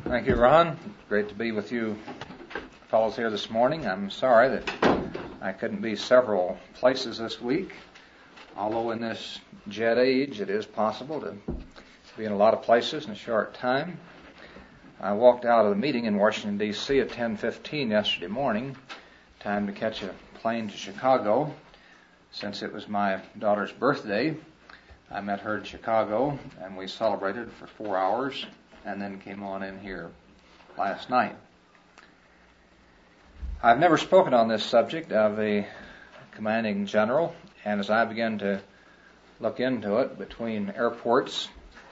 Thank you, Ron. Great to be with you fellows here this morning. I'm sorry that I couldn't be several places this week, although in this jet age it is possible to be in a lot of places in a short time. I walked out of the meeting in Washington, D.C. at 10:15 yesterday morning, time to catch a plane to Chicago. Since it was my daughter's birthday, I met her in Chicago, and we celebrated for 4 hours, and then came on in here last night. I've never spoken on this subject of a commanding general, and as I began to look into it between airports,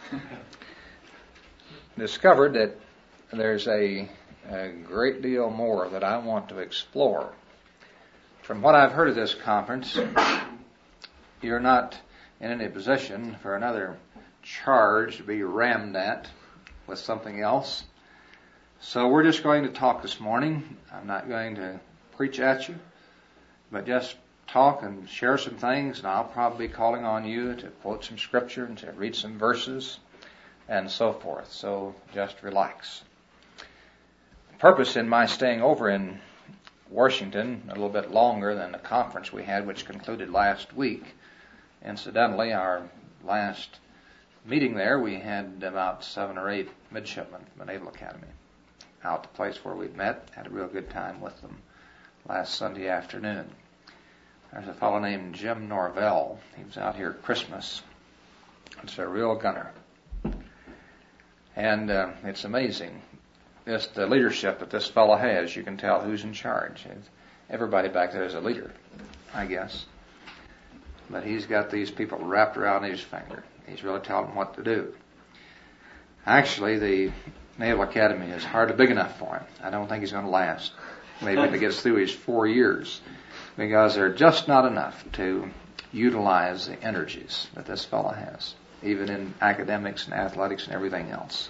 discovered that there's a great deal more that I want to explore. From what I've heard of this conference, you're not in any position for another charge to be rammed at with something else. So we're just going to talk this morning. I'm not going to preach at you, but just talk and share some things, and I'll probably be calling on you to quote some scripture and to read some verses and so forth. So just relax. The purpose in my staying over in Washington a little bit longer than the conference we had, which concluded last week. Incidentally, our last meeting there, we had about 7 or 8 midshipmen from the Naval Academy out the place where we'd met. Had a real good time with them last Sunday afternoon. There's a fellow named Jim Norvell. He was out here at Christmas. It's a real gunner. And it's amazing. Just the leadership that this fellow has, you can tell who's in charge. Everybody back there is a leader, I guess. But he's got these people wrapped around his finger. He's really telling them what to do. Actually, the Naval Academy is hardly big enough for him. I don't think he's going to last. Maybe if he gets through his 4 years. Because they're just not enough to utilize the energies that this fellow has, even in academics and athletics and everything else.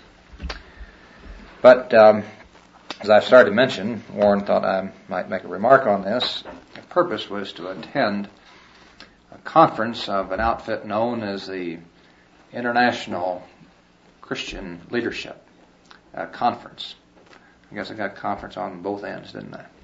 But as I started to mention, Warren thought I might make a remark on this. The purpose was to attend a conference of an outfit known as the International Christian Leadership Conference. I guess I got conference on both ends, didn't I?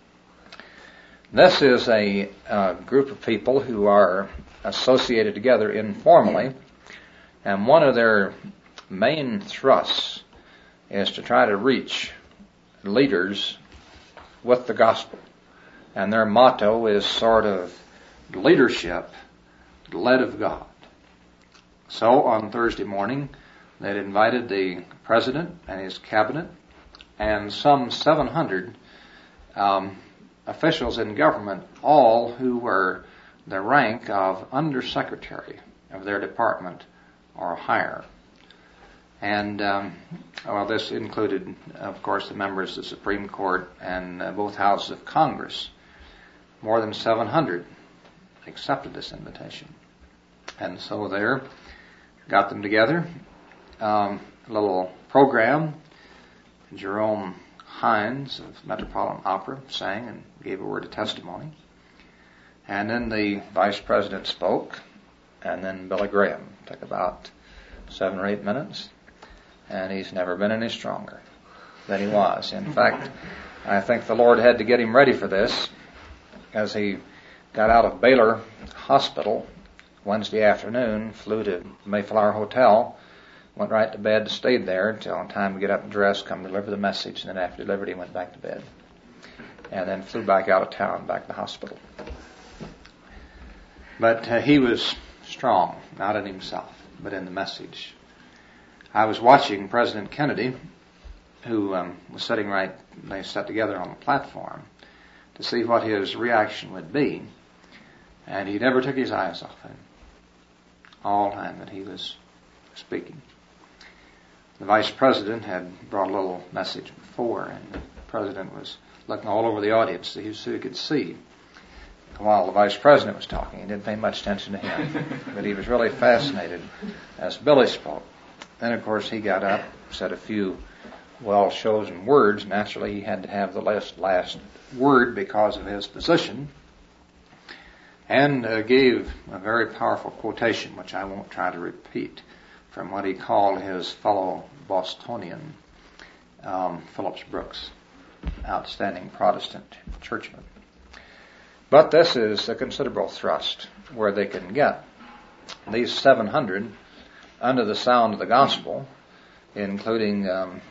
This is a group of people who are associated together informally, and one of their main thrusts is to try to reach leaders with the gospel. And their motto is sort of leadership led of God. So on Thursday morning, they'd invited the president and his cabinet and some 700 officials in government, all who were the rank of undersecretary of their department or higher. And, this included, of course, the members of the Supreme Court and both houses of Congress. More than 700 accepted this invitation. And so there, got them together, a little program. Jerome Hines of Metropolitan Opera sang and gave a word of testimony. And then the vice president spoke, and then Billy Graham took about 7 or 8 minutes, and he's never been any stronger than he was. In fact, I think the Lord had to get him ready for this, as he got out of Baylor Hospital Wednesday afternoon, flew to Mayflower Hotel, went right to bed, stayed there until time to get up and dress, come deliver the message, and then after delivered he went back to bed. And then flew back out of town, back to the hospital. But he was strong, not in himself, but in the message. I was watching President Kennedy, who was sitting right, they sat together on the platform, to see what his reaction would be. And he never took his eyes off him all the time that he was speaking. The vice president had brought a little message before, and the president was looking all over the audience so he could see. While the vice president was talking, he didn't pay much attention to him, but he was really fascinated as Billy spoke. Then, of course, he got up, said a few well-chosen words. Naturally, he had to have the last word because of his position, and gave a very powerful quotation, which I won't try to repeat, from what he called his fellow Bostonian Phillips Brooks, outstanding Protestant churchman. But this is a considerable thrust where they can get these 700 under the sound of the gospel, including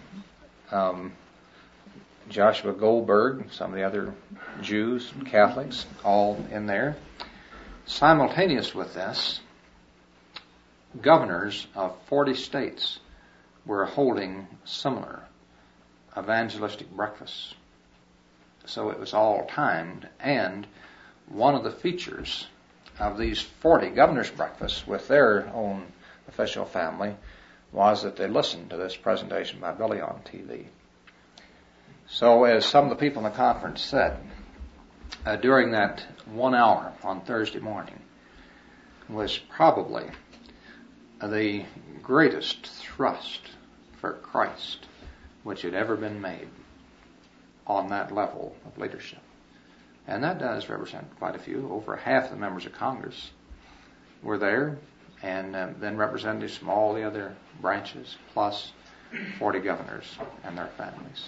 Joshua Goldberg, some of the other Jews, Catholics, all in there. Simultaneous with this, governors of 40 states were holding similar evangelistic breakfasts. So it was all timed, and one of the features of these 40 governors' breakfasts with their own official family was that they listened to this presentation by Billy on TV. So as some of the people in the conference said, during that 1 hour on Thursday morning was probably the greatest thrust for Christ which had ever been made on that level of leadership. And that does represent quite a few. Over half the members of Congress were there, and then representatives from all the other branches, plus 40 governors and their families.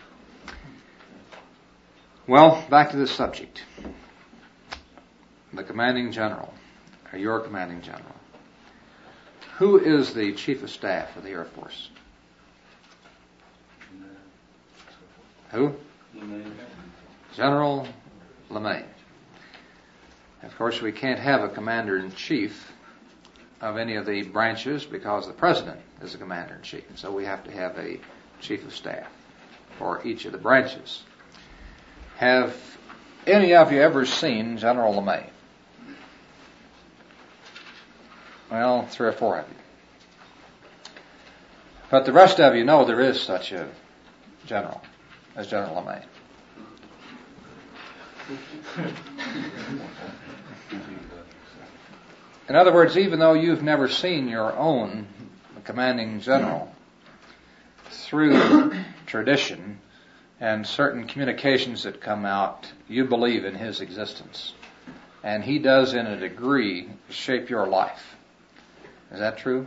Well, back to this subject. The commanding general, or your commanding general. Who is the chief of staff of the Air Force? Who? General LeMay. Of course, we can't have a commander-in-chief of any of the branches because the president is the commander-in-chief. So we have to have a chief of staff for each of the branches. Have any of you ever seen General LeMay? Well, 3 or 4 of you. But the rest of you know there is such a general as General LeMay. In other words, even though you've never seen your own commanding general, through tradition and certain communications that come out, you believe in his existence. And he does, in a degree, shape your life. Is that true?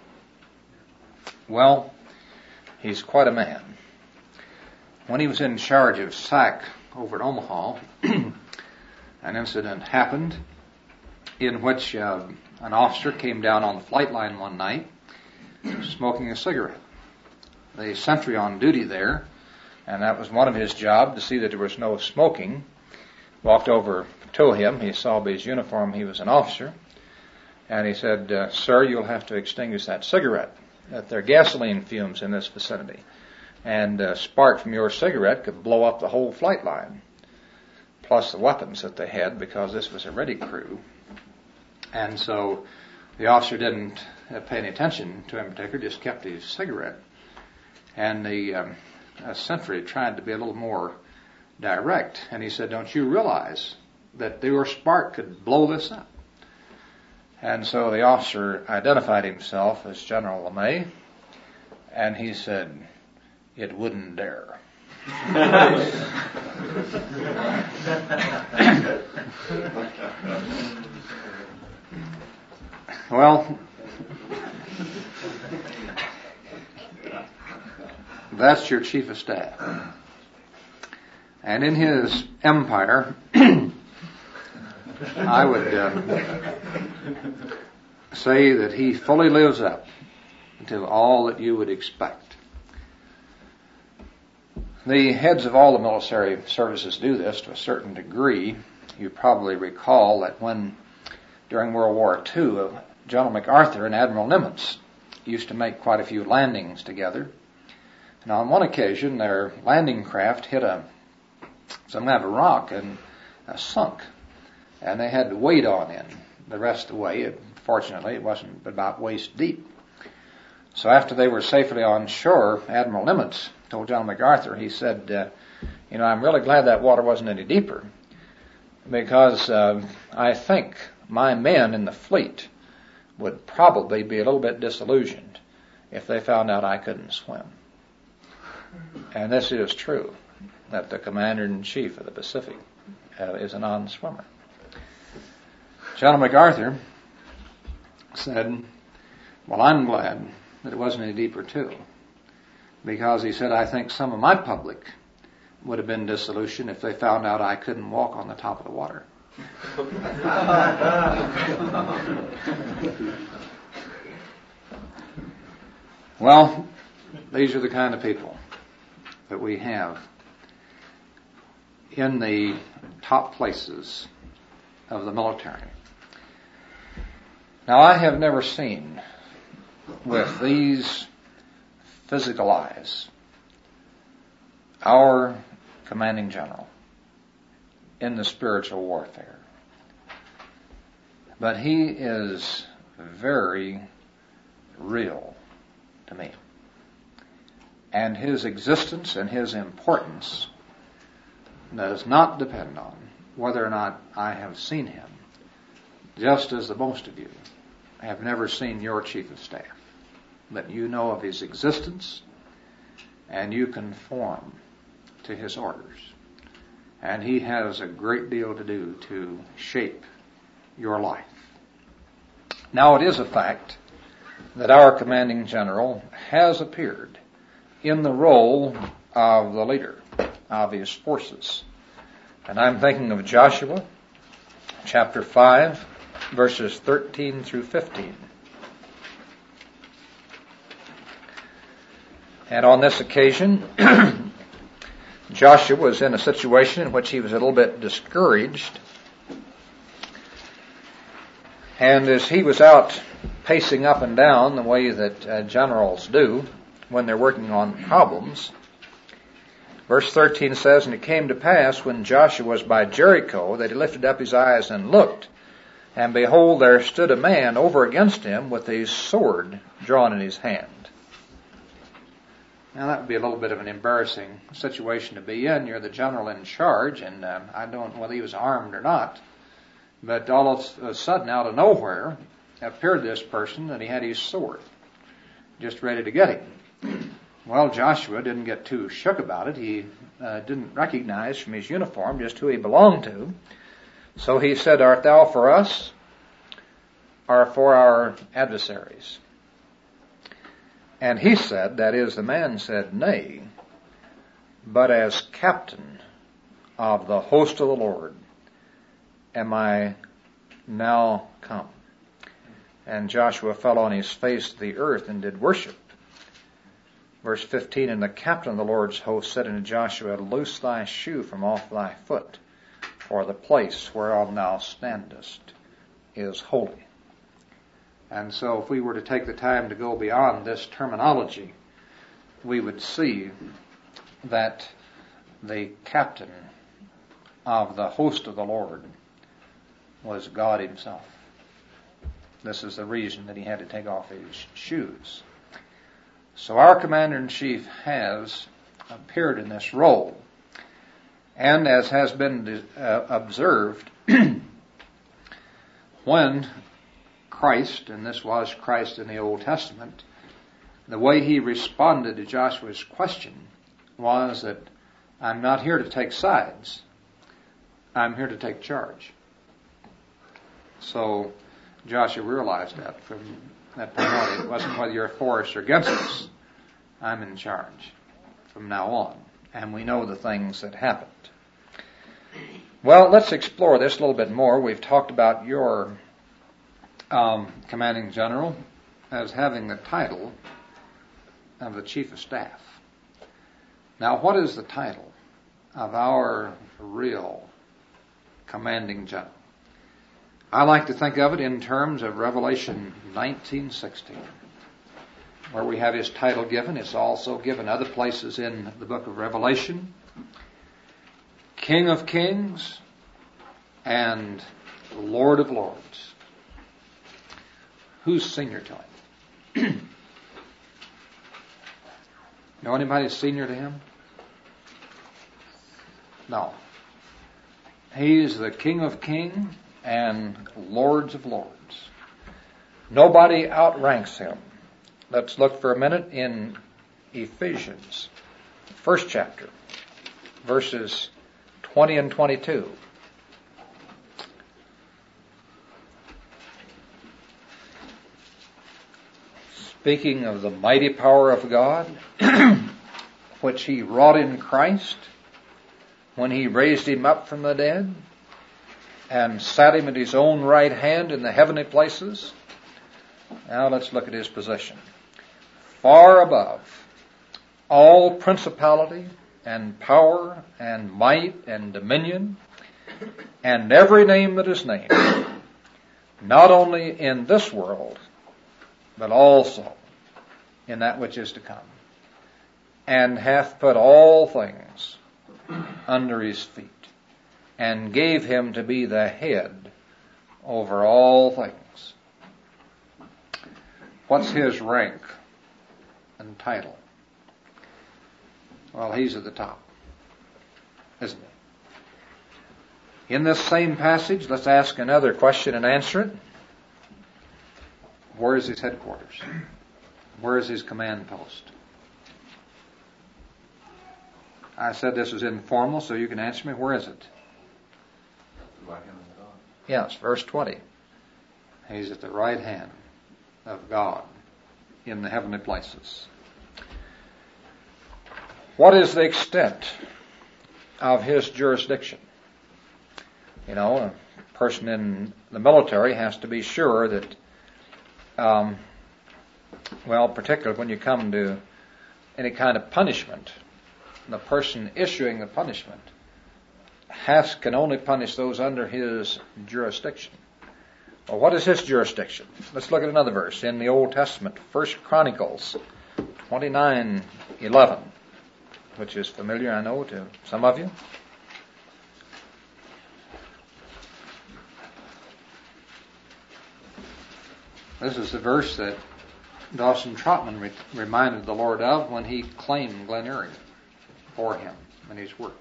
Well, he's quite a man. When he was in charge of SAC over at Omaha, an incident happened in which an officer came down on the flight line one night smoking a cigarette. The sentry on duty there, and that was one of his jobs, to see that there was no smoking, walked over to him. He saw by his uniform he was an officer, and he said, "Sir, you'll have to extinguish that cigarette. That there are gasoline fumes in this vicinity, and a spark from your cigarette could blow up the whole flight line, plus the weapons that they had, because this was a ready crew." And so the officer didn't pay any attention to him in particular, just kept his cigarette. And the sentry tried to be a little more direct, and he said, "Don't you realize that your spark could blow this up?" And so the officer identified himself as General LeMay, and he said, "It wouldn't dare." Well, that's your chief of staff. And in his empire, I would say that he fully lives up to all that you would expect. The heads of all the military services do this to a certain degree. You probably recall that when, during World War II, General MacArthur and Admiral Nimitz used to make quite a few landings together. And on one occasion, their landing craft hit some kind of a rock and sunk. And they had to wade on in the rest of the way. Fortunately, it wasn't about waist deep. So after they were safely on shore, Admiral Nimitz told General MacArthur, he said, "I'm really glad that water wasn't any deeper, because I think my men in the fleet would probably be a little bit disillusioned if they found out I couldn't swim." And this is true, that the Commander-in-Chief of the Pacific is a non-swimmer. General MacArthur said, "Well, I'm glad that it wasn't any deeper too, because he said, I think some of my public would have been disillusioned if they found out I couldn't walk on the top of the water. Well, these are the kind of people that we have in the top places of the military. Now, I have never seen with these physical eyes our commanding general in the spiritual warfare. But he is very real to me. And his existence and his importance does not depend on whether or not I have seen him, just as the most of you have never seen your chief of staff. But you know of his existence, and you conform to his orders. And he has a great deal to do to shape your life. Now, it is a fact that our commanding general has appeared in the role of the leader of his forces. And I'm thinking of Joshua, chapter 5, verses 13 through 15. And on this occasion, Joshua was in a situation in which he was a little bit discouraged. And as he was out pacing up and down the way that generals do when they're working on problems, verse 13 says, And it came to pass, when Joshua was by Jericho, that he lifted up his eyes and looked, and behold, there stood a man over against him with a sword drawn in his hand. Now, that would be a little bit of an embarrassing situation to be in. You're the general in charge, and I don't know whether he was armed or not. But all of a sudden, out of nowhere, appeared this person, and he had his sword, just ready to get him. Well, Joshua didn't get too shook about it. He didn't recognize from his uniform just who he belonged to. So he said, Art thou for us, or for our adversaries? And he said, that is, the man said, Nay, but as captain of the host of the Lord am I now come. And Joshua fell on his face to the earth and did worship. Verse 15, And the captain of the Lord's host said unto Joshua, Loose thy shoe from off thy foot, for the place whereon thou standest is holy. And so if we were to take the time to go beyond this terminology, we would see that the captain of the host of the Lord was God himself. This is the reason that he had to take off his shoes. So our commander-in-chief has appeared in this role. And as has been observed, when Christ, and this was Christ in the Old Testament, the way he responded to Joshua's question was that I'm not here to take sides. I'm here to take charge. So Joshua realized that from that point on. It wasn't whether you're for us or against us. I'm in charge from now on. And we know the things that happened. Well, let's explore this a little bit more. We've talked about your commanding general as having the title of the chief of staff. Now, what is the title of our real commanding general? I like to think of it in terms of Revelation 19:16, where we have his title given. It's also given other places in the book of Revelation. King of Kings and Lord of Lords. Who's senior to him? Know anybody senior to him? No. He's the King of Kings and Lords of Lords. Nobody outranks him. Let's look for a minute in Ephesians, first chapter, verses 20 and 22. Speaking of the mighty power of God, which he wrought in Christ when he raised him up from the dead and sat him at his own right hand in the heavenly places. Now let's look at his position. Far above all principality and power and might and dominion and every name that is named, not only in this world, but also in that which is to come, and hath put all things under his feet, and gave him to be the head over all things. What's his rank and title? Well, he's at the top, isn't he? In this same passage, let's ask another question and answer it. Where is his headquarters? Where is his command post? I said this was informal, so you can answer me. Where is it? Yes, verse 20. He's at the right hand of God in the heavenly places. What is the extent of his jurisdiction? You know, a person in the military has to be sure that, particularly when you come to any kind of punishment, the person issuing the punishment can only punish those under his jurisdiction. Well, what is his jurisdiction? Let's look at another verse in the Old Testament, 1 Chronicles 29:11, which is familiar, I know, to some of you. This is the verse that Dawson Trotman reminded the Lord of when he claimed Glen Eyrie for him in his work.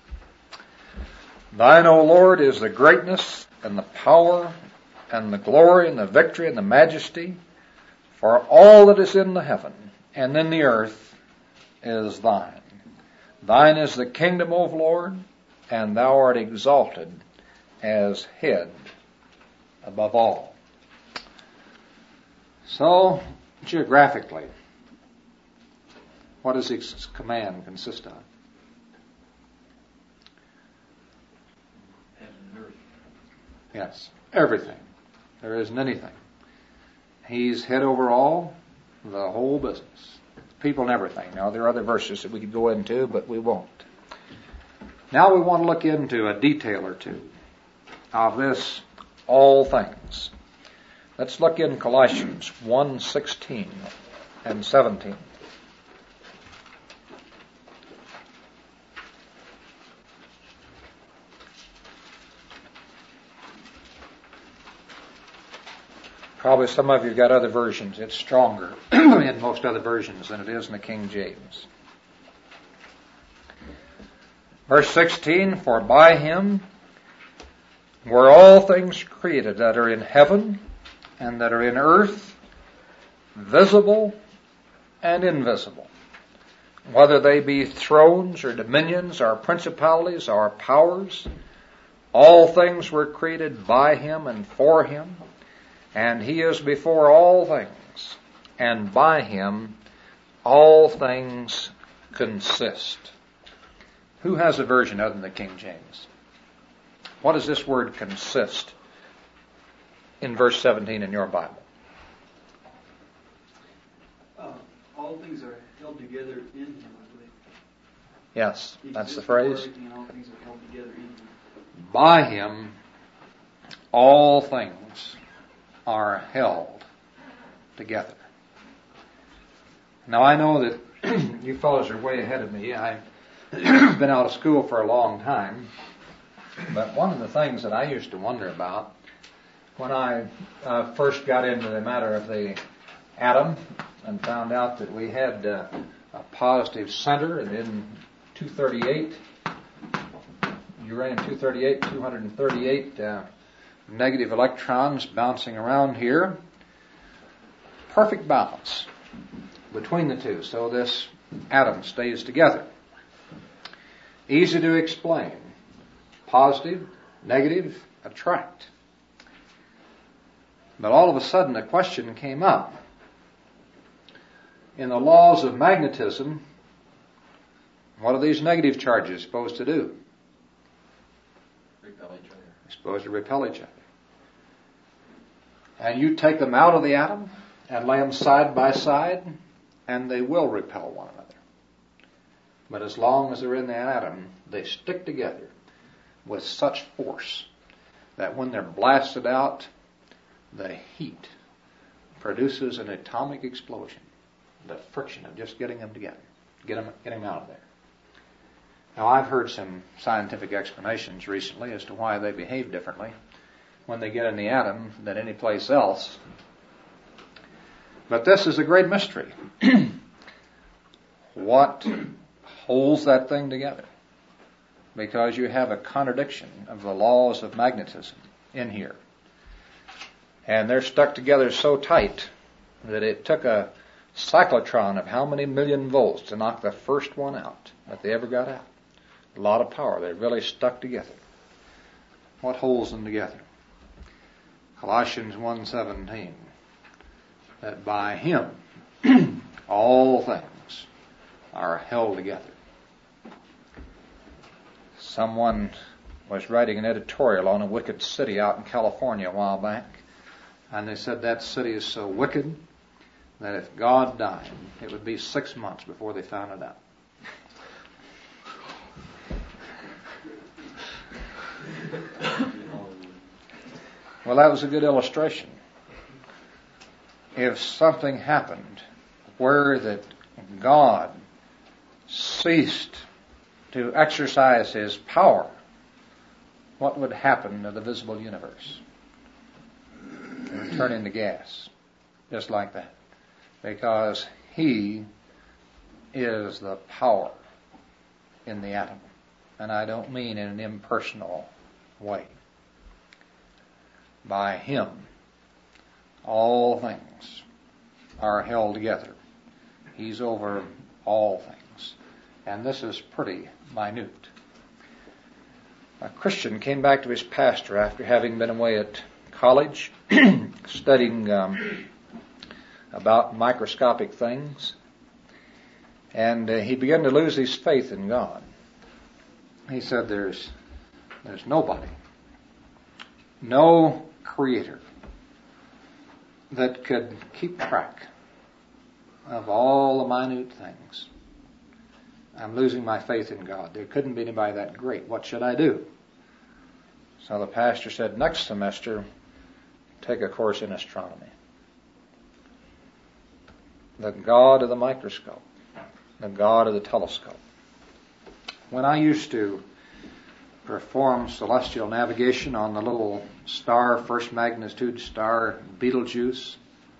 Thine, O Lord, is the greatness and the power and the glory and the victory and the majesty, for all that is in the heaven and in the earth is thine. Thine is the kingdom, O Lord, and thou art exalted as head above all. So, geographically, what does his command consist of? Heaven and earth. Yes, everything. There isn't anything. He's head over all, the whole business. People and everything. Now, there are other verses that we could go into, but we won't. Now we want to look into a detail or two of this all things. Let's look in Colossians 1:16 and 17. Probably some of you got other versions. It's stronger in most other versions than it is in the King James. Verse 16, for by him were all things created that are in heaven and that are in earth, visible and invisible, whether they be thrones or dominions or principalities or powers. All things were created by him and for him, and he is before all things, and by him all things consist. Who has a version other than the King James? What does this word consist in verse 17 in your Bible? All things are held together in him, I believe. Yes, that's the phrase. And all things are held together in him. By him all things are held together. Now I know that you fellows are way ahead of me. I've been out of school for a long time, but one of the things that I used to wonder about when I first got into the matter of the atom and found out that we had a positive center, and in 238, uranium-238, 238 negative electrons bouncing around here. Perfect balance between the two, so this atom stays together. Easy to explain. Positive, negative, attract. But all of a sudden a question came up. In the laws of magnetism, What are these negative charges supposed to do? Repel each other. They're supposed to repel each other. And you take them out of the atom and lay them side by side, and they will repel one another. But as long as they're in the atom, they stick together with such force that when they're blasted out, the heat produces an atomic explosion. The friction of just getting them together, getting out of there. Now, I've heard some scientific explanations recently as to why they behave differently when they get in the atom than any place else. But this is a great mystery. What holds that thing together? Because you have a contradiction of the laws of magnetism in here. And they're stuck together so tight that it took a cyclotron of how many million volts to knock the first one out that they ever got out. A lot of power. They're really stuck together. What holds them together? Colossians 1:17. That by Him all things are held together. Someone was writing an editorial on a wicked city out in California a while back, and they said that city is so wicked that if God died, it would be 6 months before they found it out. Well, that was a good illustration. If something happened where that God ceased to exercise His power, what would happen to the visible universe? It would turn into gas, just like that. Because He is the power in the atom. And I don't mean in an impersonal way. By Him, all things are held together. He's over all things. And this is pretty minute. A Christian came back to his pastor after having been away at college, studying about microscopic things. And he began to lose his faith in God. He said, there's nobody, no creator that could keep track of all the minute things. I'm losing my faith in God. There couldn't be anybody that great. What should I do? So the pastor said, next semester, take a course in astronomy. The God of the microscope. The God of the telescope. When I used to perform celestial navigation on the little star, first magnitude star, Betelgeuse,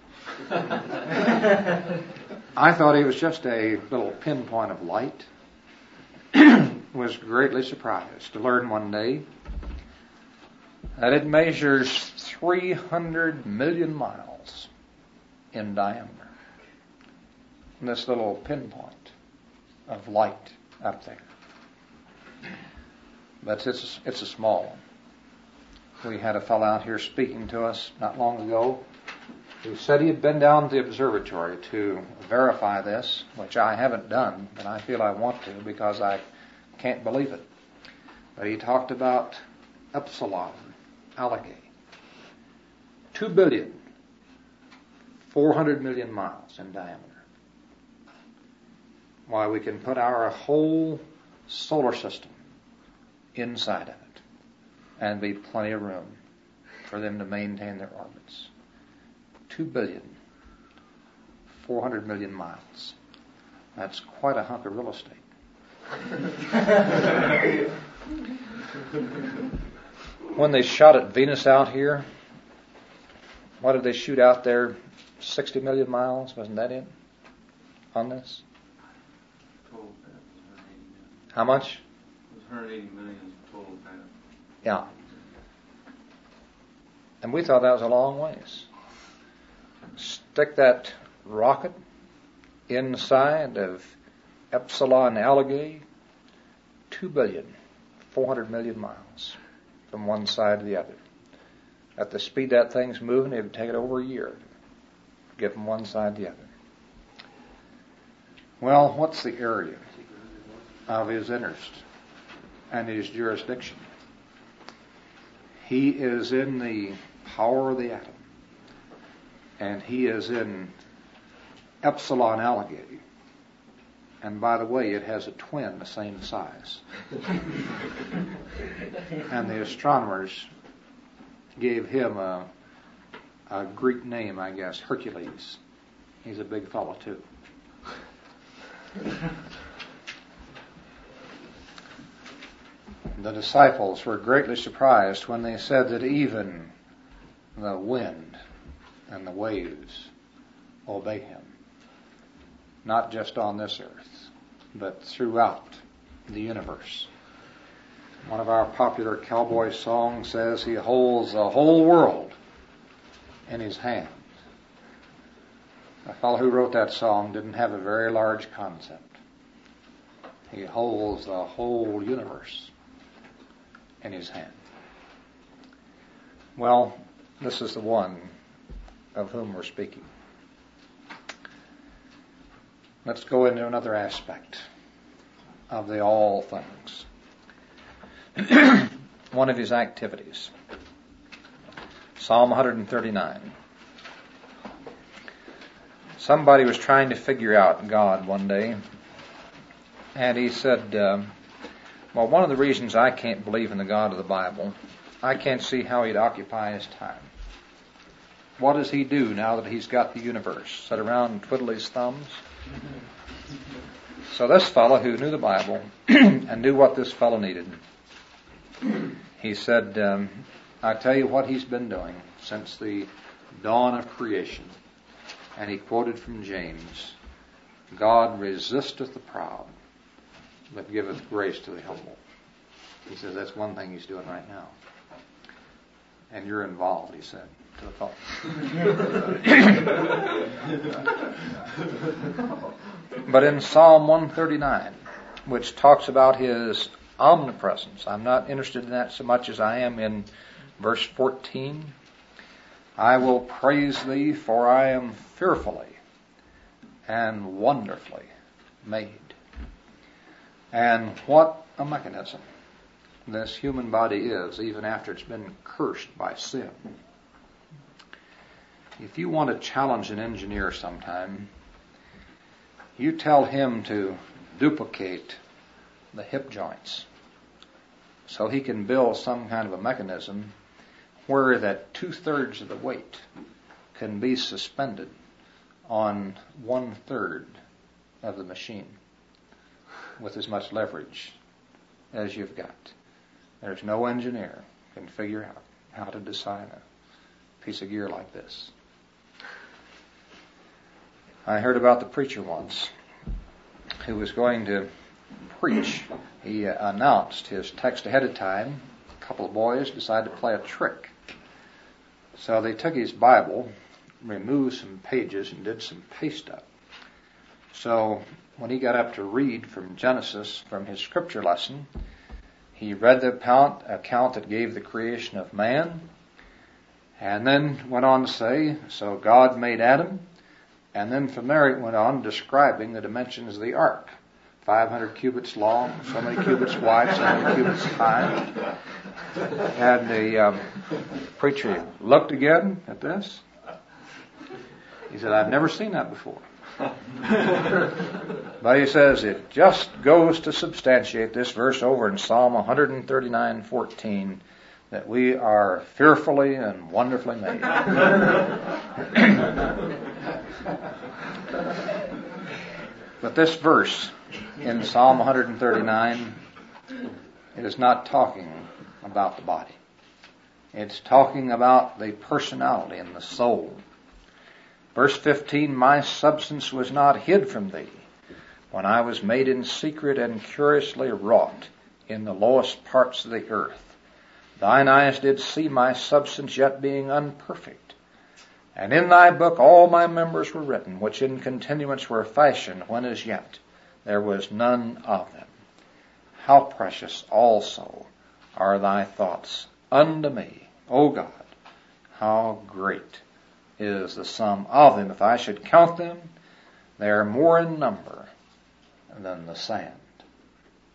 I thought he was just a little pinpoint of light. Was greatly surprised to learn one day that it measures 300 million miles in diameter. This little pinpoint of light up there. But it's a small one. We had a fellow out here speaking to us not long ago who said he had been down to the observatory to verify this, which I haven't done, and I feel I want to because I can't believe it. But he talked about Epsilon Algae. 2,400,000,000 miles in diameter. Why, we can put our whole solar system inside of it and be plenty of room for them to maintain their orbits. 2,400,000,000 miles. That's quite a hunk of real estate. When they shot at Venus out here, what did they shoot out there? 60 million miles? Wasn't that it? On this? How much? It was 180 million total path. Yeah. And we thought that was a long ways. Stick that rocket inside of Epsilon Algae, 2,400,000,000 miles from one side to the other. At the speed that thing's moving, it would take it over a year to get from one side to the other. Well, what's the area of his interest and his jurisdiction. He is in the power of the atom, and he is in Epsilon Alligator. And by the way, it has a twin the same size. And the astronomers gave him a Greek name, I guess, Hercules. He's a big fellow too. The disciples were greatly surprised when they said that even the wind and the waves obey him. Not just on this earth, but throughout the universe. One of our popular cowboy songs says he holds the whole world in his hand. The fellow who wrote that song didn't have a very large concept. He holds the whole universe in his hand. Well, this is the one of whom we're speaking. Let's go into another aspect of the all things. One of his activities. Psalm 139. Somebody was trying to figure out God one day, and he said, well, one of the reasons I can't believe in the God of the Bible, I can't see how he'd occupy his time. What does he do now that he's got the universe? Sit around and twiddle his thumbs? So this fellow who knew the Bible and knew what this fellow needed, he said, I tell you what he's been doing since the dawn of creation. And he quoted from James, God resisteth the proud, but giveth grace to the humble. He says that's one thing he's doing right now. And you're involved, he said to the fellow. But in Psalm 139, which talks about his omnipresence, I'm not interested in that so much as I am in verse 14. I will praise thee, for I am fearfully and wonderfully made. And what a mechanism this human body is, even after it's been cursed by sin. If you want to challenge an engineer sometime, you tell him to duplicate the hip joints so he can build some kind of a mechanism where that 2/3 of the weight can be suspended on 1/3 of the machine with as much leverage as you've got. There's no engineer can figure out how to design a piece of gear like this. I heard about the preacher once who was going to preach. He announced his text ahead of time. A couple of boys decided to play a trick. So they took his Bible, removed some pages, and did some paste up. So when he got up to read from Genesis, from his scripture lesson, he read the account that gave the creation of man, and then went on to say, so God made Adam, and then from there it went on describing the dimensions of the ark. 500 cubits long, so many cubits wide, so many cubits high. And the preacher looked again at this. He said, I've never seen that before. But he says it just goes to substantiate this verse over in Psalm 139:14, that we are fearfully and wonderfully made. But this verse in Psalm 139 is not talking about the body. It's talking about the personality and the soul. Verse 15, my substance was not hid from thee when I was made in secret and curiously wrought in the lowest parts of the earth. Thine eyes did see my substance yet being unperfect. And in thy book all my members were written, which in continuance were fashioned, when as yet there was none of them. How precious also are thy thoughts unto me, O God. How great is the sum of them. If I should count them, they are more in number than the sand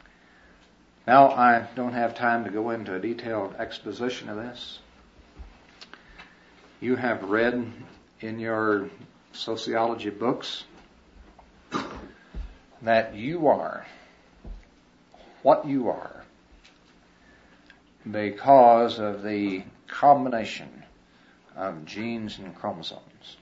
Now, I don't have time to go into a detailed exposition of this. You have read in your sociology books that you are what you are because of the combination of genes and chromosomes.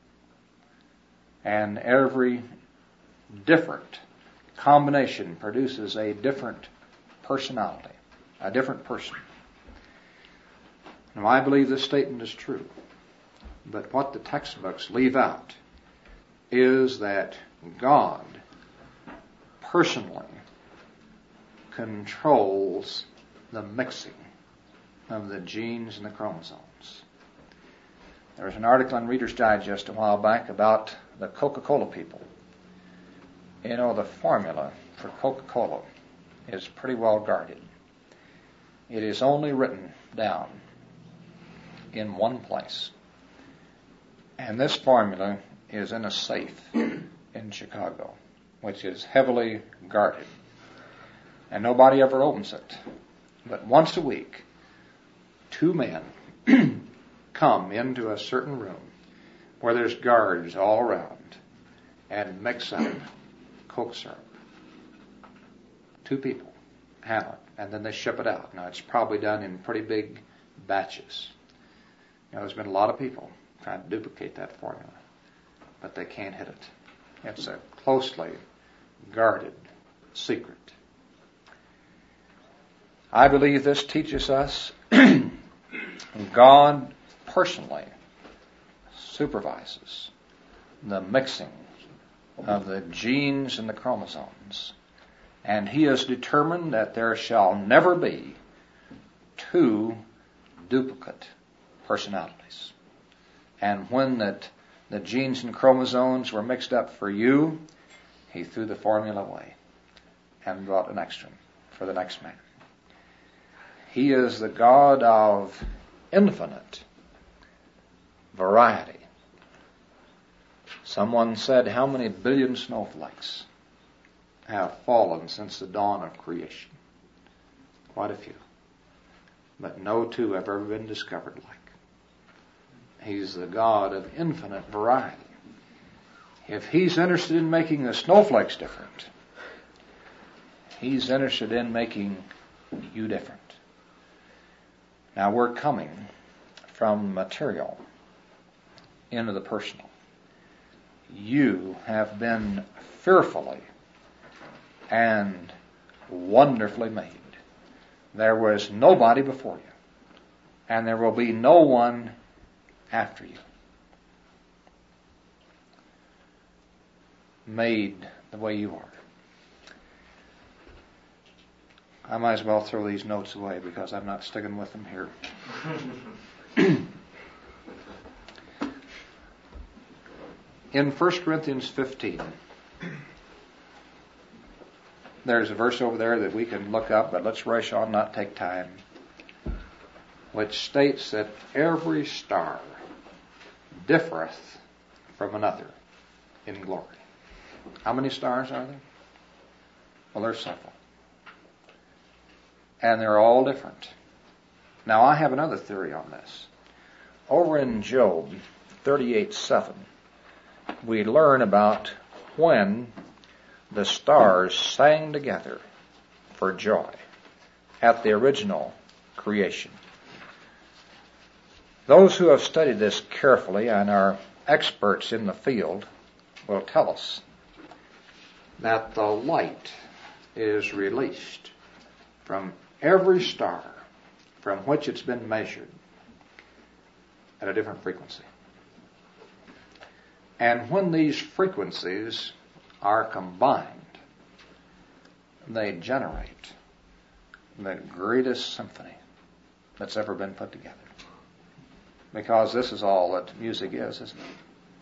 And every different combination produces a different personality, a different person. Now, I believe this statement is true, but what the textbooks leave out is that God personally controls the mixing of the genes and the chromosomes. There was an article in Reader's Digest a while back about the Coca-Cola people. You know, the formula for Coca-Cola is pretty well guarded. It is only written down in one place. And this formula is in a safe in Chicago, which is heavily guarded. And nobody ever opens it. But once a week, two men come into a certain room where there's guards all around and mix up Coke syrup. Two people handle it, and then they ship it out. Now, it's probably done in pretty big batches. You know, there's been a lot of people trying to duplicate that formula, but they can't hit it. It's a closely guarded secret. I believe this teaches us God personally supervises the mixing of the genes and the chromosomes, and He has determined that there shall never be two duplicate personalities. And when the genes and chromosomes were mixed up for you, He threw the formula away and brought an extra for the next man. He is the God of infinite variety. Someone said, how many billion snowflakes have fallen since the dawn of creation? Quite a few. But no two have ever been discovered like. He's the God of infinite variety. If He's interested in making the snowflakes different, He's interested in making you different. Now, we're coming from material into the personal. You have been fearfully and wonderfully made. There was nobody before you, and there will be no one after you. Made the way you are. I might as well throw these notes away because I'm not sticking with them here. In 1 Corinthians 15, there's a verse over there that we can look up, but let's rush on, not take time, which states that every star differeth from another in glory. How many stars are there? Well, there's several. And they're all different. Now, I have another theory on this. Over in Job 38:7, we learn about when the stars sang together for joy at the original creation. Those who have studied this carefully and are experts in the field will tell us that the light is released from every star from which it's been measured at a different frequency. And when these frequencies are combined, they generate the greatest symphony that's ever been put together. Because this is all that music is, isn't it?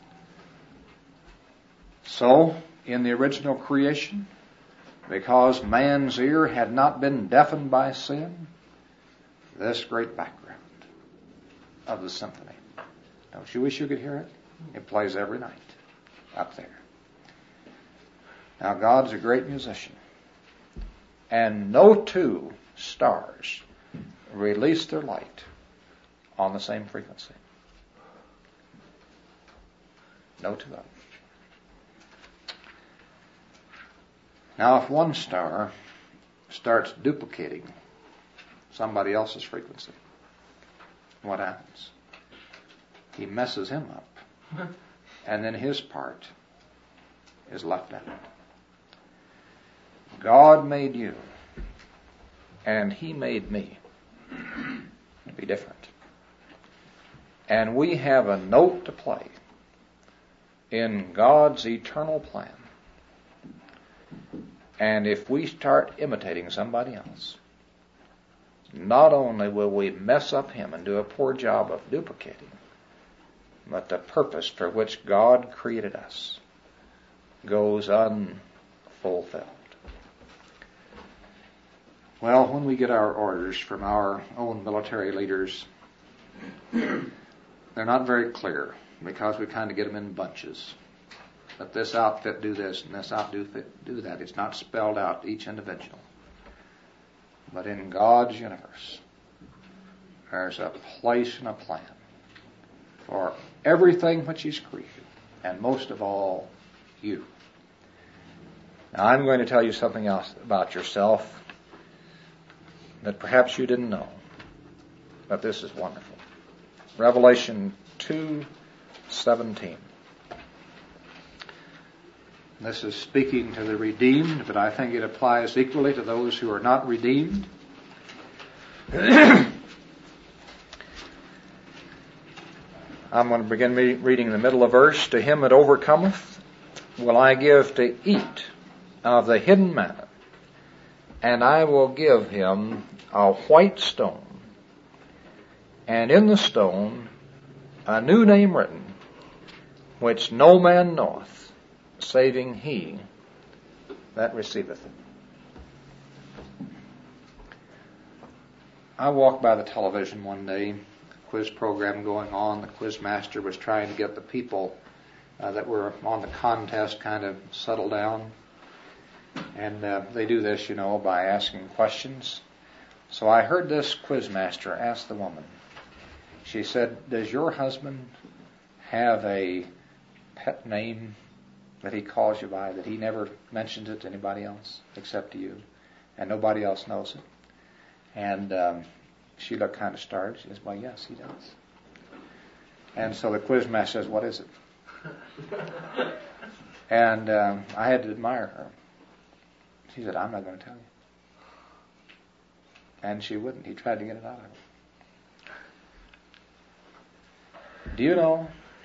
So, in the original creation, because man's ear had not been deafened by sin, this great background of the symphony. Don't you wish you could hear it? It plays every night up there. Now, God's a great musician, And no two stars release their light on the same frequency. No two of them. Now, if one star starts duplicating somebody else's frequency, what happens? He messes him up. And then his part is left out. God made you, and He made me to be different. And we have a note to play in God's eternal plan. And if we start imitating somebody else, not only will we mess up him and do a poor job of duplicating, but the purpose for which God created us goes unfulfilled. Well, when we get our orders from our own military leaders, they're not very clear because we kind of get them in bunches. Let this outfit do this and this outfit do that. It's not spelled out each individual. But in God's universe, there's a place and a plan for everything which He's created, and most of all, you. Now, I'm going to tell you something else about yourself that perhaps you didn't know, but this is wonderful. Revelation 2:17. This is speaking to the redeemed, but I think it applies equally to those who are not redeemed. I'm going to begin reading the middle of verse. To him that overcometh will I give to eat of the hidden manna, and I will give him a white stone, and in the stone a new name written, which no man knoweth, saving he that receiveth it. I walked by the television one day, quiz program going on. The quiz master was trying to get the people that were on the contest kind of settle down. And they do this, by asking questions. So I heard this quiz master ask the woman. She said, does your husband have a pet name that he calls you by, that he never mentions it to anybody else except to you, and nobody else knows it? And she looked kind of startled. She says, well, yes, he does. And so the quiz master says, what is it? And I had to admire her. She said, I'm not going to tell you. And she wouldn't. He tried to get it out of her. Do you know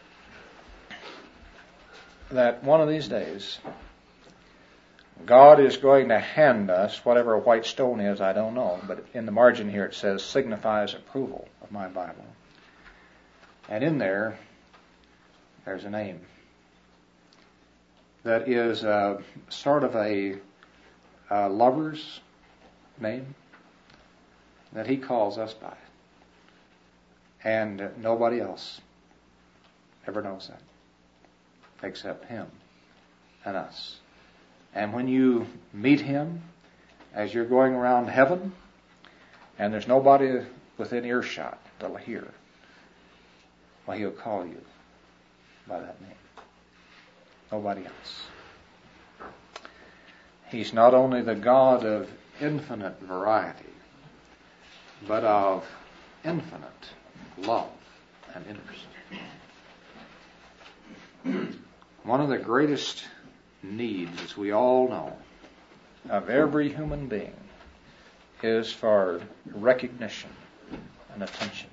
that one of these days God is going to hand us whatever a white stone is, I don't know, but in the margin here it says signifies approval of my Bible. And in there's a name that is sort of a lover's name that He calls us by. And nobody else ever knows that except Him and us. And when you meet Him as you're going around heaven and there's nobody within earshot that'll hear, well, He'll call you by that name. Nobody else. He's not only the God of infinite variety, but of infinite love and interest. One of the greatest needs, as we all know, of every human being is for recognition and attention.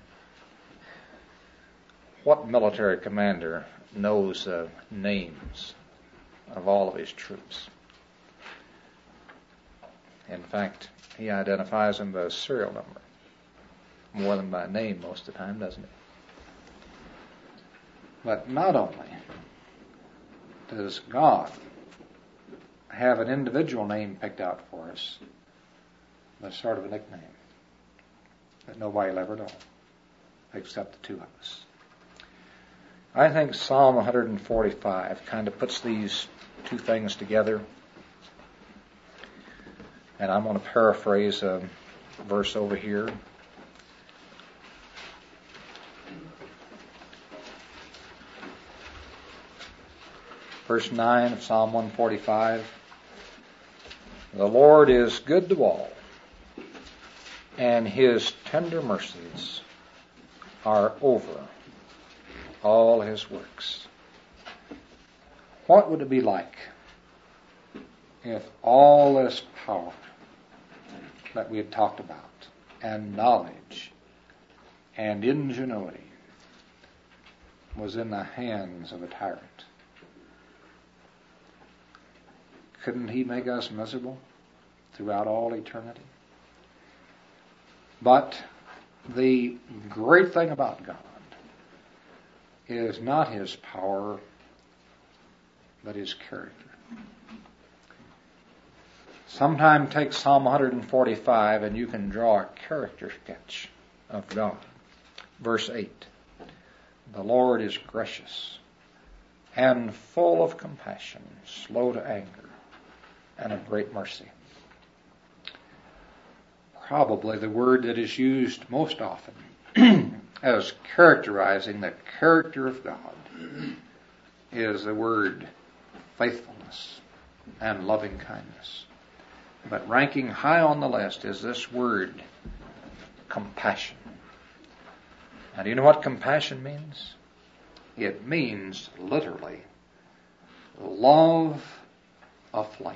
What military commander knows the names of all of his troops? In fact, he identifies them by serial number more than by name most of the time, doesn't he? But not only does God have an individual name picked out for us, but sort of a nickname that nobody will ever know except the two of us. I think Psalm 145 kind of puts these two things together. And I'm going to paraphrase a verse over here. Verse 9 of Psalm 145. The Lord is good to all, and His tender mercies are over all His works. What would it be like if all this power that we had talked about, and knowledge, and ingenuity was in the hands of a tyrant? Couldn't He make us miserable throughout all eternity? But the great thing about God is not His power, but His character. Sometime take Psalm 145 and you can draw a character sketch of God. Verse 8. The Lord is gracious and full of compassion, slow to anger, and of great mercy. Probably the word that is used most often as characterizing the character of God is the word faithfulness and loving kindness. But ranking high on the list is this word compassion. Now, do you know what compassion means? It means literally love aflame.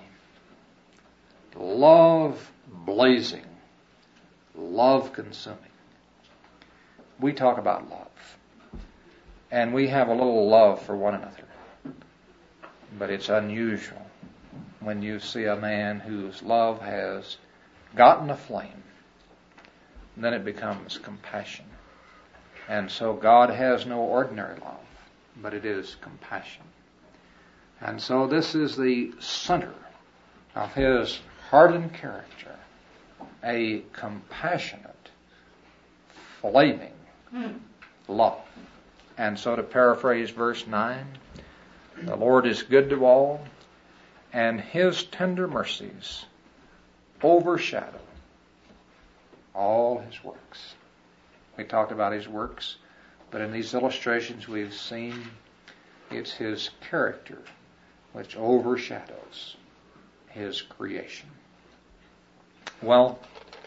Love blazing. Love consuming. We talk about love. And we have a little love for one another. But it's unusual when you see a man whose love has gotten aflame. Then it becomes compassion. And so God has no ordinary love, but it is compassion. And so this is the center of His heart and character, a compassionate, flaming love. And so to paraphrase verse 9, the Lord is good to all, and His tender mercies overshadow all His works. We talked about His works, but in these illustrations we've seen it's His character which overshadows His creation. Well,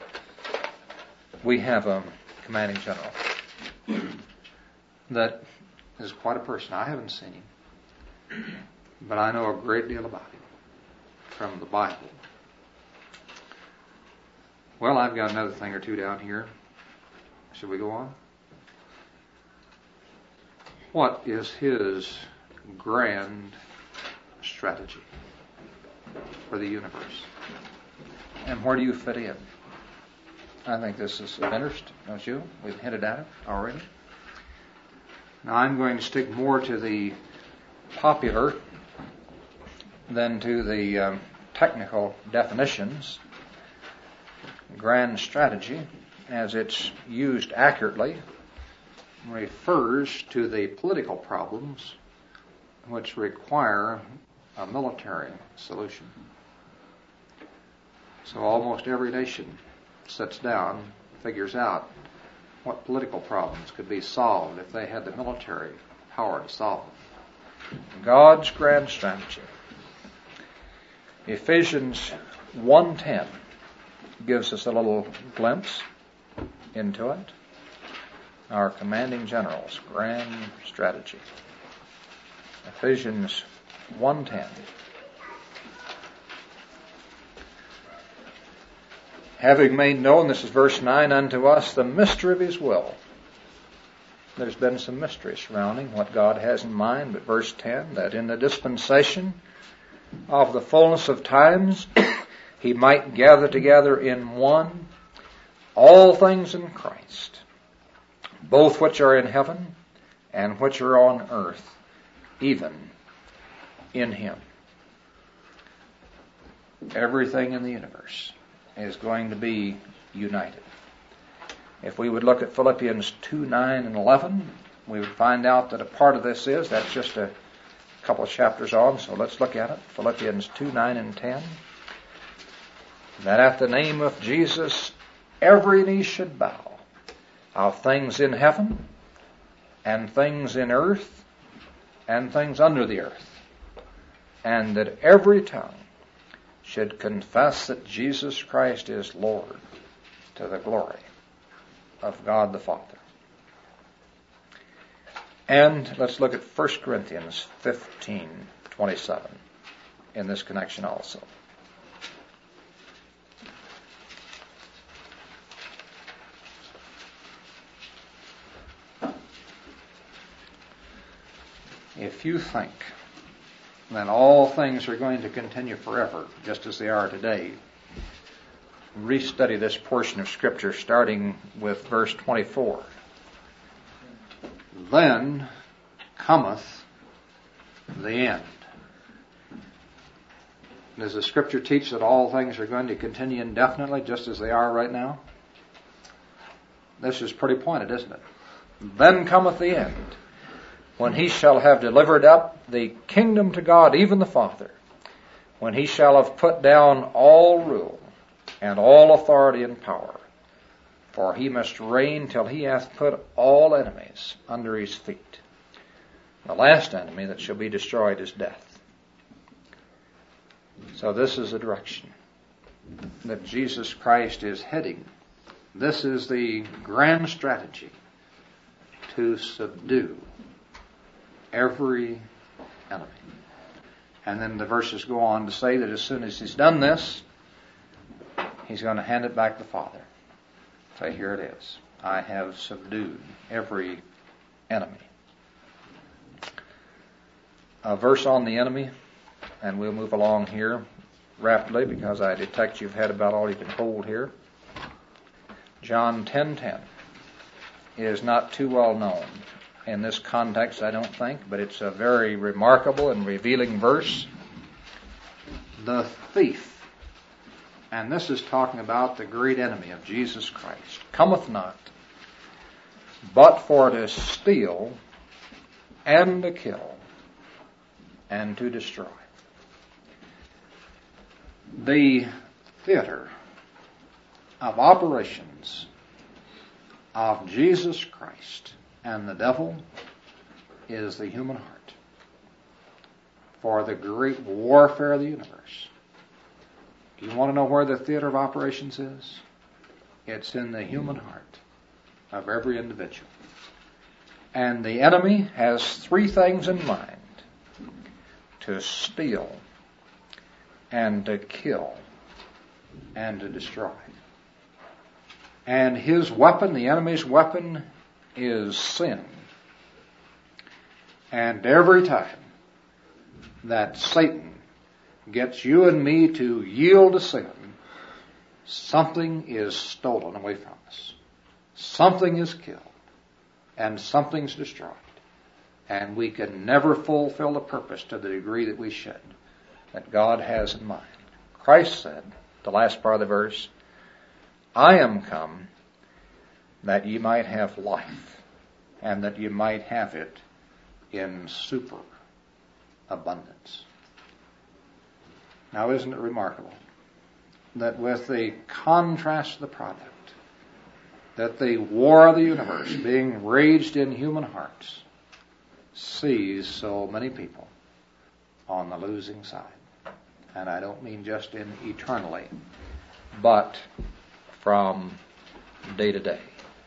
we have a commanding general that is quite a person. I haven't seen him, but I know a great deal about him from the Bible. Well, I've got another thing or two down here. Should we go on? What is his grand strategy for the universe? And where do you fit in? I think this is of interest, don't you? We've hinted at it already. Now I'm going to stick more to the popular than to the technical definitions. Grand strategy, as it's used accurately, refers to the political problems which require a military solution. So almost every nation sits down, figures out what political problems could be solved if they had the military power to solve them. God's grand strategy. Ephesians 1:10 gives us a little glimpse into it. Our commanding general's grand strategy. Ephesians 1:10. Having made known, this is verse 9, unto us the mystery of His will. There's been some mystery surrounding what God has in mind, but verse 10, that in the dispensation of the fullness of times He might gather together in one all things in Christ, both which are in heaven and which are on earth, even in Him. Everything in the universe is going to be united. If we would look at Philippians 2:9 and 11, we would find out that a part of this is, that's just a couple of chapters on, so let's look at it. Philippians 2:9 and 10. that at the name of Jesus every knee should bow, of things in heaven and things in earth and things under the earth, and that every tongue should confess that Jesus Christ is Lord, to the glory of God the Father. And let's look at 1 Corinthians 15:27 in this connection also. If you think that all things are going to continue forever, just as they are today, restudy this portion of Scripture starting with verse 24. Then cometh the end. Does the Scripture teach that all things are going to continue indefinitely, just as they are right now? This is pretty pointed, isn't it? Then cometh the end, when he shall have delivered up the kingdom to God, even the Father, when he shall have put down all rule and all authority and power. For he must reign till he hath put all enemies under his feet. The last enemy that shall be destroyed is death. So this is the direction that Jesus Christ is heading. This is the grand strategy to subdue every enemy. And then the verses go on to say that as soon as he's done this, he's going to hand it back to the Father. Say, here it is. I have subdued every enemy. A verse on the enemy, and we'll move along here rapidly because I detect you've had about all you can hold here. John 10:10 is not too well known in this context, I don't think, but it's a very remarkable and revealing verse. The thief, and this is talking about the great enemy of Jesus Christ, cometh not, but for to steal and to kill and to destroy. The theater of operations of Jesus Christ and the devil is the human heart. For the great warfare of the universe. Do you want to know where the theater of operations is? It's in the human heart of every individual. And the enemy has three things in mind: to steal and to kill and to destroy. And his weapon, the enemy's weapon, is sin. And every time that Satan gets you and me to yield to sin, something is stolen away from us. Something is killed. And something's destroyed. And we can never fulfill the purpose to the degree that we should, that God has in mind. Christ said, the last part of the verse, I am come that ye might have life, and that ye might have it in super abundance. Now, isn't it remarkable that with the contrast of the product, that the war of the universe being waged in human hearts sees so many people on the losing side? And I don't mean just in eternally, but from day to day.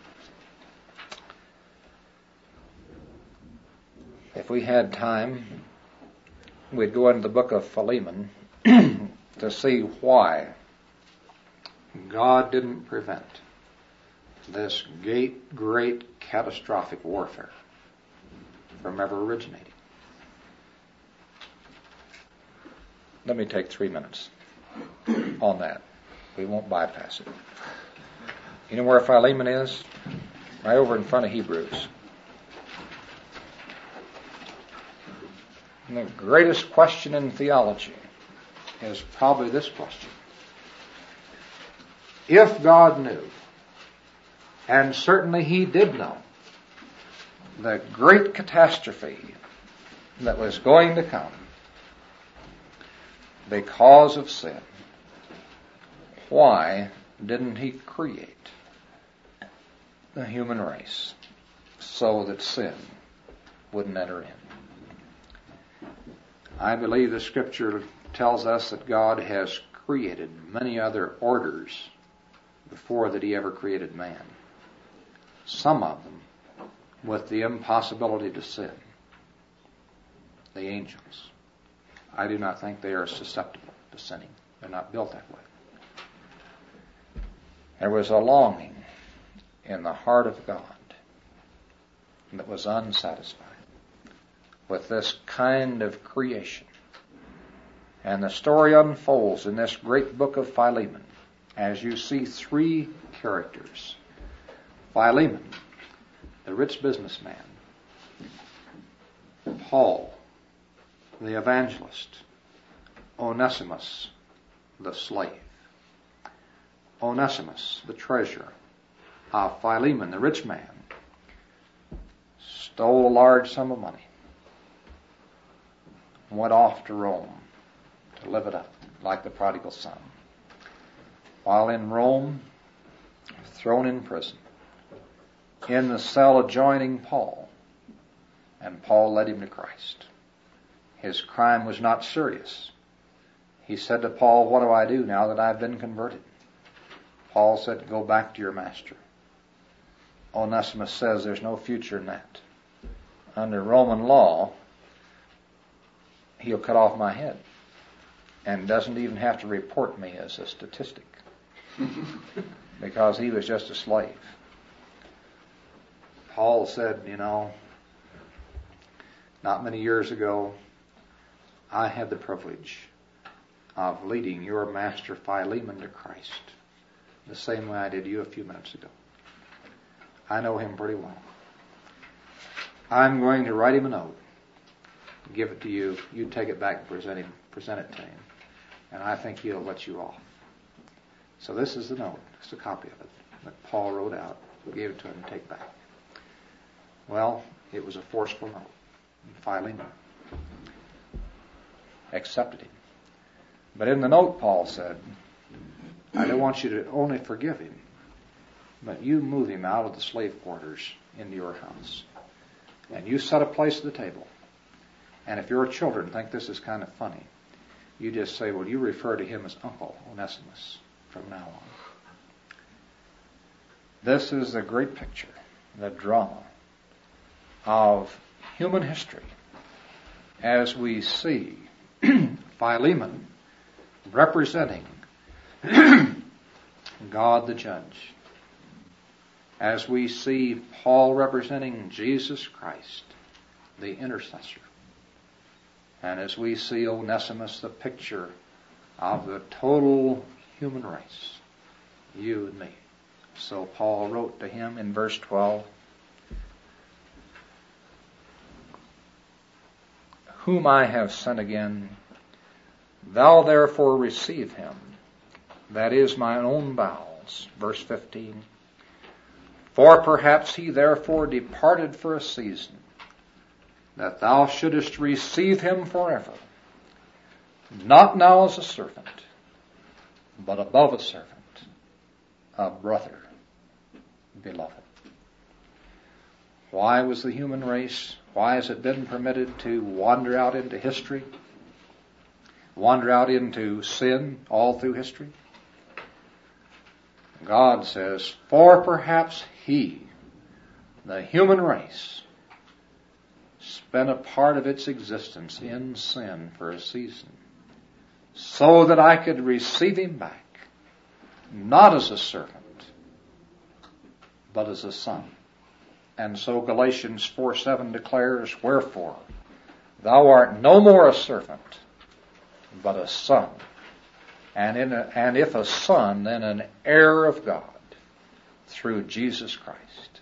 If we had time, we'd go into the book of Philemon to see why God didn't prevent this great catastrophic warfare from ever originating. Let me take 3 minutes on that. We won't bypass it. You know where Philemon is? Right over in front of Hebrews. And the greatest question in theology is probably this question. If God knew, and certainly he did know, the great catastrophe that was going to come because of sin, why didn't He create the human race so that sin wouldn't enter in? I believe the Scripture tells us that God has created many other orders before that He ever created man. Some of them with the impossibility to sin. The angels. I do not think they are susceptible to sinning. They're not built that way. There was a longing in the heart of God that was unsatisfied with this kind of creation. And the story unfolds in this great book of Philemon as you see three characters. Philemon, the rich businessman. Paul, the evangelist. Onesimus, the slave. Onesimus, the treasurer. Philemon, the rich man, stole a large sum of money, went off to Rome to live it up like the prodigal son. While in Rome, thrown in prison, in the cell adjoining Paul, and Paul led him to Christ. His crime was not serious. He said to Paul, "What do I do now that I've been converted?" Paul said, "Go back to your master." Onesimus says there's no future in that. Under Roman law, he'll cut off my head and doesn't even have to report me as a statistic because he was just a slave. Paul said, not many years ago, I had the privilege of leading your master Philemon to Christ the same way I did you a few minutes ago. I know him pretty well. I'm going to write him a note, give it to you. You take it back and present it to him. And I think he'll let you off. So this is the note. It's a copy of it that Paul wrote out, gave it to him to take back. Well, it was a forceful note. Philemon accepted him. But in the note, Paul said, I don't want you to only forgive him, but you move him out of the slave quarters into your house. And you set a place at the table. And if your children think this is kind of funny, you just say, well, you refer to him as Uncle Onesimus from now on. This is the great picture, the drama of human history as we see Philemon representing God the judge, as we see Paul representing Jesus Christ, the intercessor, and as we see Onesimus, the picture of the total human race, you and me. So Paul wrote to him in verse 12, whom I have sent again, thou therefore receive him, that is mine own bowels. Verse 15, for perhaps he therefore departed for a season, that thou shouldest receive him forever, not now as a servant, but above a servant, a brother, beloved. Why was the human race, why has it been permitted to wander out into history, wander out into sin all through history? God says, for perhaps he, the human race, spent a part of its existence in sin for a season, so that I could receive him back, not as a servant, but as a son. And so Galatians 4:7 declares, wherefore, thou art no more a servant, but a son. And if a son, then an heir of God through Jesus Christ.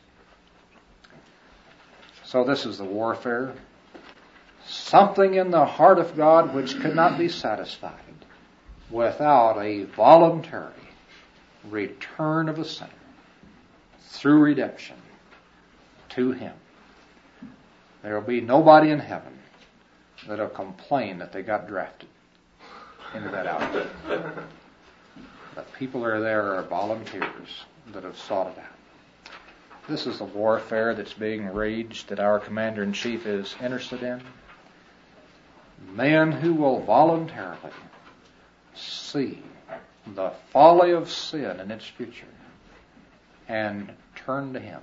So this is the warfare. Something in the heart of God which cannot be satisfied without a voluntary return of a sinner through redemption to him. There will be nobody in heaven that will complain that they got drafted into that outfit. The people that are there are volunteers that have sought it out. This is the warfare that's being waged that our Commander-in-Chief is interested in. Men who will voluntarily see the folly of sin and its future and turn to Him.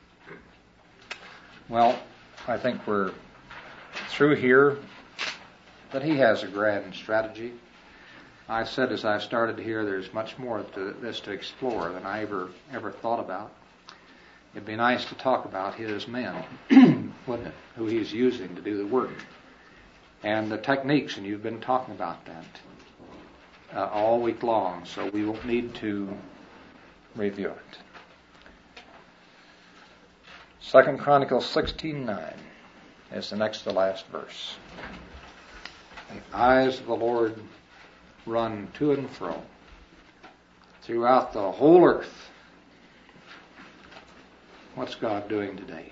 Well, I think we're through here, but He has a grand strategy. I said as I started here, there's much more to this to explore than I ever thought about. It'd be nice to talk about His men, wouldn't it? Who He's using to do the work. And the techniques, and you've been talking about that all week long, so we won't need to review it. 2 Chronicles 16:9 is the next to the last verse. The eyes of the Lord run to and fro throughout the whole earth. What's God doing today?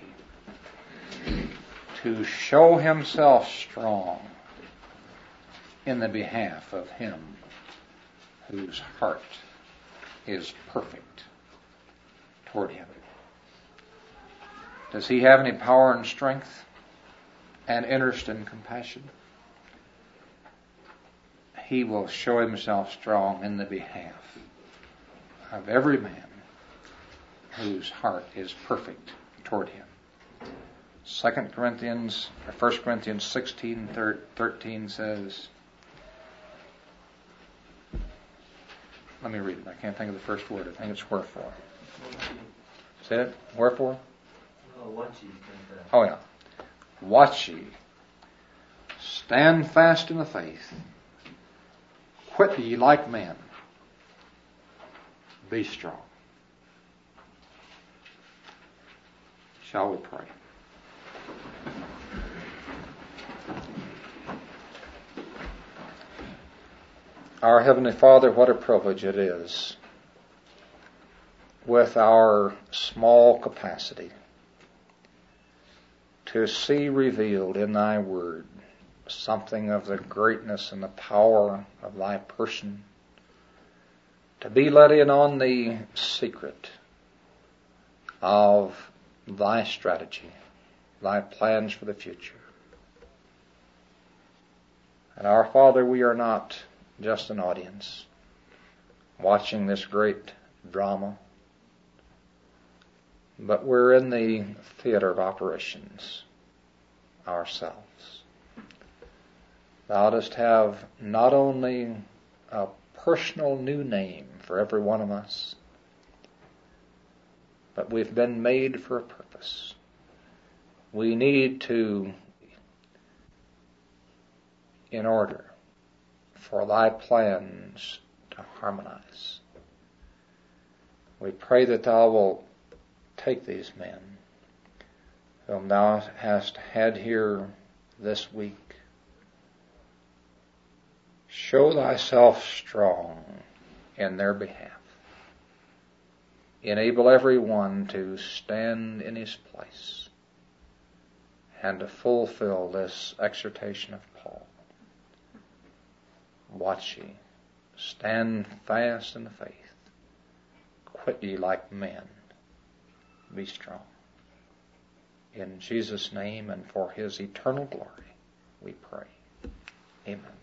To show Himself strong in the behalf of him whose heart is perfect toward Him. Does He have any power and strength and interest and compassion? He will show Himself strong in the behalf of every man whose heart is perfect toward Him. 1 Corinthians 16:13 says, let me read it. I can't think of the first word. I think it's wherefore. Say it? Wherefore? Oh yeah. Watch ye. Stand fast in the faith. Quit ye like men. Be strong. Shall we pray? Our Heavenly Father, what a privilege it is, with our small capacity, to see revealed in Thy Word something of the greatness and the power of Thy person, to be let in on the secret of Thy strategy, Thy plans for the future. And our Father, we are not just an audience watching this great drama, but we're in the theater of operations ourselves. Thou dost have not only a personal new name for every one of us, but we've been made for a purpose. We need to, in order for Thy plans to harmonize, we pray that Thou will take these men whom Thou hast had here this week. Show Thyself strong in their behalf. Enable everyone to stand in his place and to fulfill this exhortation of Paul. Watch ye, stand fast in the faith, quit ye like men, be strong. In Jesus' name and for His eternal glory, we pray. Amen.